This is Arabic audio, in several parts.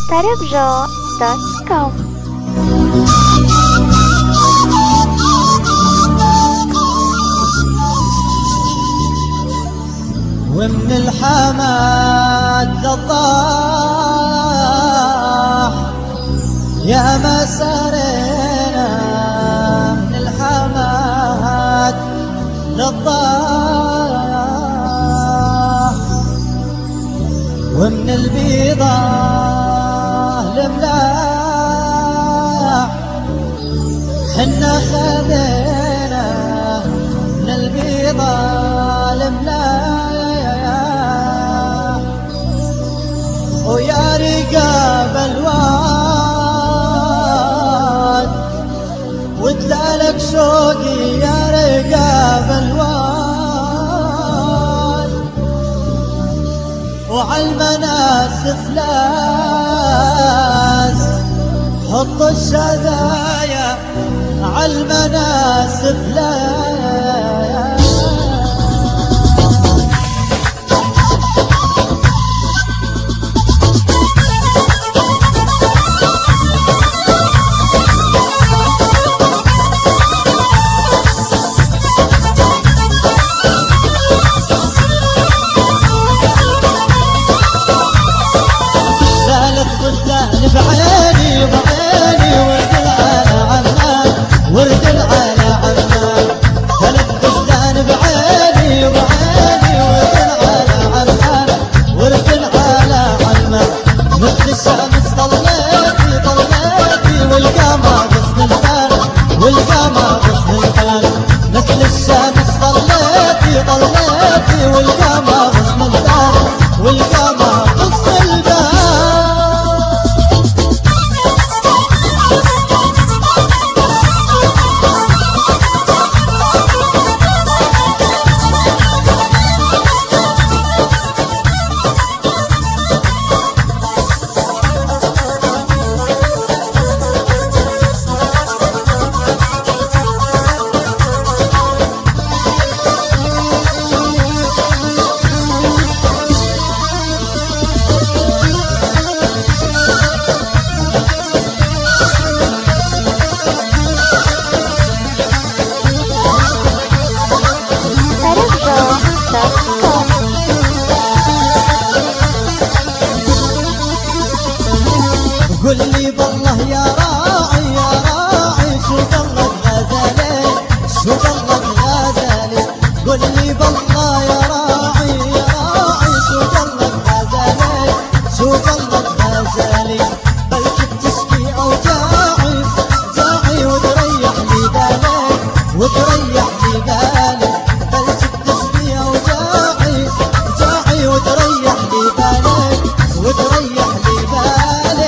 tarabjo.com. ومن الحماد للضاح يا ما سارينا، من الحماد للضاح ومن البيضة الملاح حنا خذينا، من البيضة الملاح ويا رقاب الواد وتلالك شوقي يا رقاب الواد، وعالمناسف لاس حط الشذايا عالمناسف لاس. بعيني بعيني ورد على عمان، ورد على عمان، ثلاث بلدان بعيني بعيني ورد على عمان، ورد على عمان، مثل الشمس ضليتي ضليتي والقمر غصن الخال، والقمر غصن الخال، مثل الشمس ضليتي ضليتي والقمر غصن الخال، والقمر غصن الخال. قل لي بالله يا راعي يا راعي شو قلبك غزالي، شو قلبك غزالي، قل لي بالله يا راعي يا راعي شو قلبك غزالي، شو قلبك غزالي، بلكي بتشكي اوجاعي جاعي وتريح لي بالي، وتريح لي بالي، بلكي بتشكي اوجاعي جاعي وتريح لي بالي، وتريح لي بالي.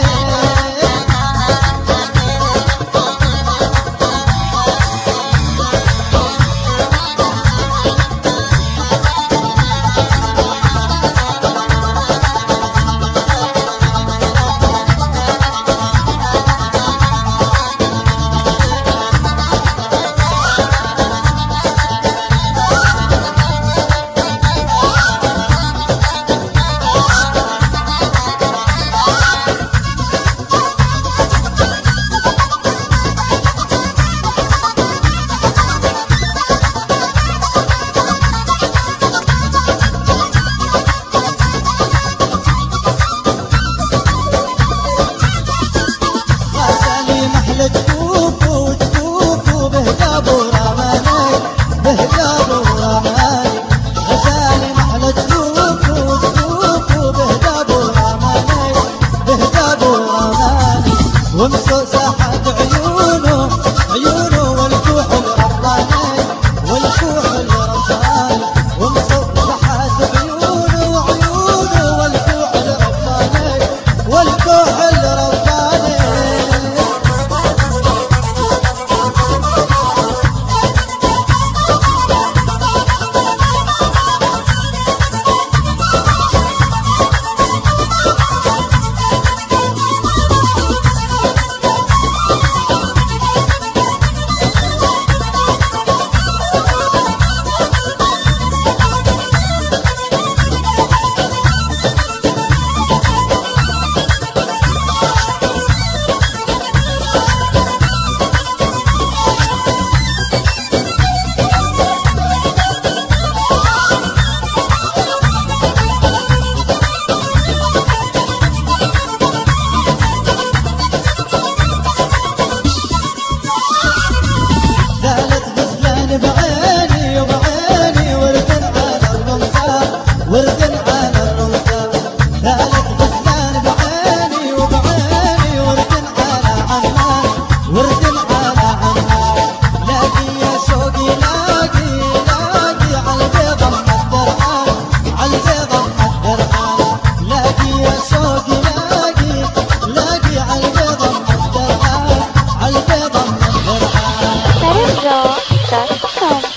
ورد